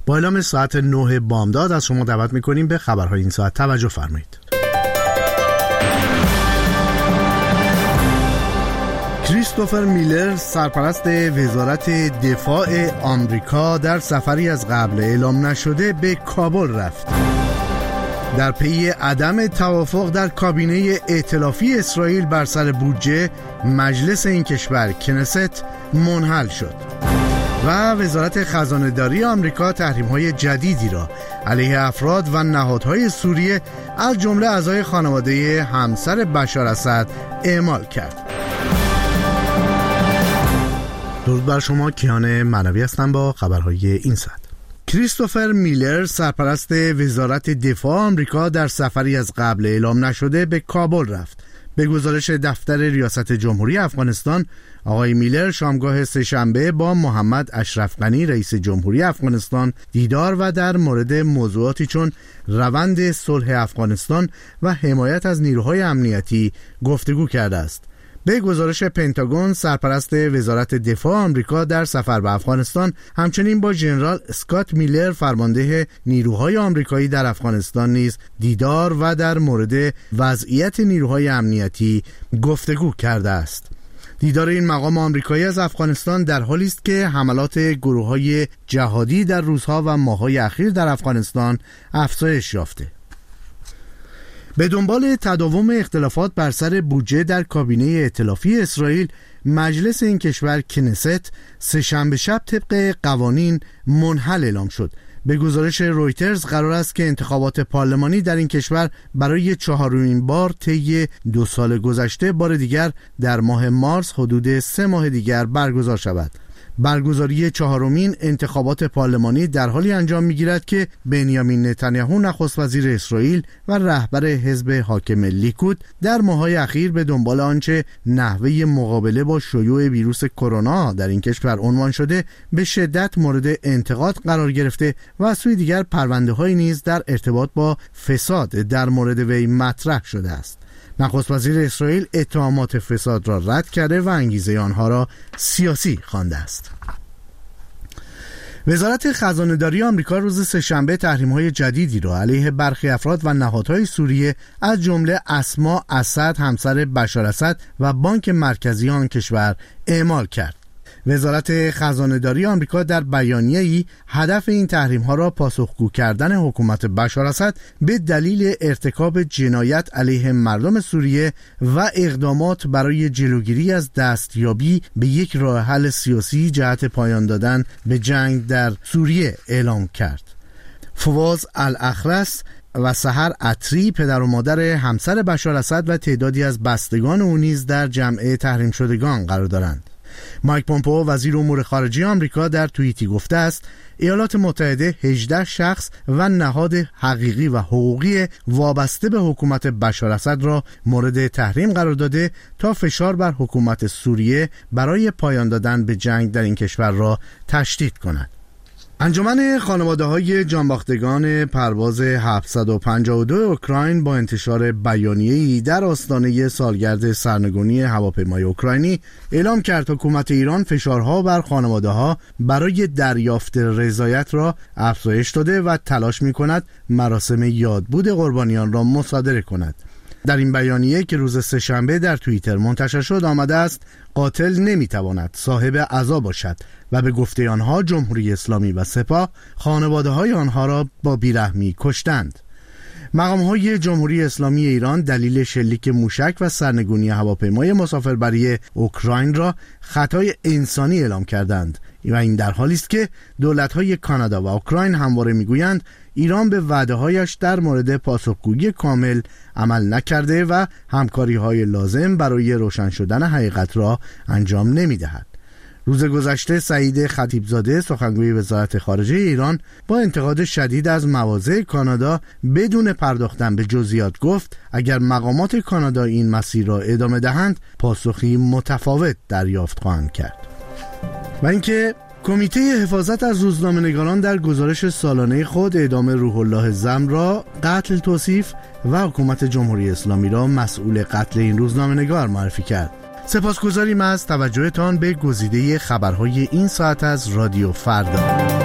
با اعلام ساعت 9 بامداد از شما دعوت می‌کنیم به خبرهای این ساعت توجه فرمایید. کریستوفر میلر سرپرست وزارت دفاع آمریکا در سفری از قبل اعلام نشده به کابل رفت. در پی عدم توافق در کابینه ائتلافی اسرائیل بر سر بودجه، مجلس این کشور کنست منحل شد و وزارت خزانه‌داری آمریکا تحریم‌های جدیدی را علیه افراد و نهادهای سوریه از جمله اعضای خانواده همسر بشار اسد اعمال کرد. درود بر شما، کیان معنوی هستم با خبرهای این ساعت. کریستوفر میلر سرپرست وزارت دفاع آمریکا در سفری از قبل اعلام نشده به کابل رفت. به گزارش دفتر ریاست جمهوری افغانستان، آقای میلر شامگاه سه‌شنبه با محمد اشرف غنی رئیس جمهوری افغانستان دیدار و در مورد موضوعاتی چون روند صلح افغانستان و حمایت از نیروهای امنیتی گفتگو کرده است. به گزارش پنتاگون، سرپرست وزارت دفاع آمریکا در سفر به افغانستان همچنین با ژنرال اسکات میلر فرمانده نیروهای آمریکایی در افغانستان نیز دیدار و در مورد وضعیت نیروهای امنیتی گفتگو کرده است. دیدار این مقام آمریکایی از افغانستان در حالی است که حملات گروه‌های جهادی در روزها و ماه‌های اخیر در افغانستان افزایش یافته. به دنبال تداوم اختلافات بر سر بودجه در کابینه ائتلافی اسرائیل، مجلس این کشور کنست سه‌شنبه شب طبق قوانین منحل اعلام شد. به گزارش رویترز قرار است که انتخابات پارلمانی در این کشور برای 4مین بار طی 2 سال گذشته بار دیگر در ماه مارس حدود 3 ماه دیگر برگزار شود. برگزاری 4مین انتخابات پارلمانی در حالی انجام می‌گیرد که بنیامین نتانیاهو نخست وزیر اسرائیل و رهبر حزب حاکم لیکود در ماه‌های اخیر به دنبال آنچه نحوه مقابله با شیوع ویروس کرونا در این کشور عنوان شده به شدت مورد انتقاد قرار گرفته و از سوی دیگر پرونده‌هایی نیز در ارتباط با فساد در مورد وی مطرح شده است. نخست وزیر اسرائیل اتهامات فساد را رد کرده و انگیزه آنها را سیاسی خوانده است. وزارت خزانه‌داری آمریکا روز سه‌شنبه تحریم‌های جدیدی را علیه برخی افراد و نهادهای سوریه از جمله اسما اسد همسر بشار اسد و بانک مرکزی آن کشور اعمال کرد. وزارت خزانه‌داری آمریکا در بیانیه‌ای هدف این تحریم‌ها را پاسخگو کردن حکومت بشار اسد به دلیل ارتکاب جنایت علیه مردم سوریه و اقدامات برای جلوگیری از دستیابی به یک راه حل سیاسی جهت پایان دادن به جنگ در سوریه اعلام کرد. فواز الاخرس و سحر عطری پدر و مادر همسر بشار اسد و تعدادی از بستگان او نیز در جمع تحریم شدگان قرار دارند. مایک پومپئو وزیر امور خارجه آمریکا در توییتی گفته است ایالات متحده 18 شخص و نهاد حقیقی و حقوقی وابسته به حکومت بشار اسد را مورد تحریم قرار داده تا فشار بر حکومت سوریه برای پایان دادن به جنگ در این کشور را تشدید کند. انجمن خانواده‌های جانباختگان پرواز 752 اوکراین با انتشار بیانیه‌ای در آستانه سالگرد سرنگونی هواپیمای اوکراینی اعلام کرد حکومت ایران فشارها بر خانواده‌ها برای دریافت رضایت را افزایش داده و تلاش می‌کند مراسم یادبود قربانیان را مصادره کند. در این بیانیه که روز سه‌شنبه در توییتر منتشر شد آمده است قاتل نمیتواند صاحب عزا باشد و به گفته آنها جمهوری اسلامی و سپاه خانواده‌های آنها را با بیرحمی کشتند. مقام‌های جمهوری اسلامی ایران دلیل شلیک موشک و سرنگونی هواپیمای مسافربری اوکراین را خطای انسانی اعلام کردند و این در حالی است که دولت‌های کانادا و اوکراین همواره می‌گویند ایران به وعده‌هایش در مورد پاسخگویی کامل عمل نکرده و همکاری‌های لازم برای روشن شدن حقیقت را انجام نمی‌دهد. روز گذشته سعید خطیبزاده سخنگوی وزارت خارجه ایران با انتقاد شدید از مواضع کانادا بدون پرداختن به جزئیات گفت اگر مقامات کانادا این مسیر را ادامه دهند پاسخی متفاوت دریافت خواهند کرد. و اینکه کمیته حفاظت از روزنامه‌نگاران در گزارش سالانه خود اعدام روح الله زم را قتل توصیف و حکومت جمهوری اسلامی را مسئول قتل این روزنامه‌نگار معرفی کرد. سپاسگزاریم از توجهتان به گزیده خبرهای این ساعت از رادیو فردا.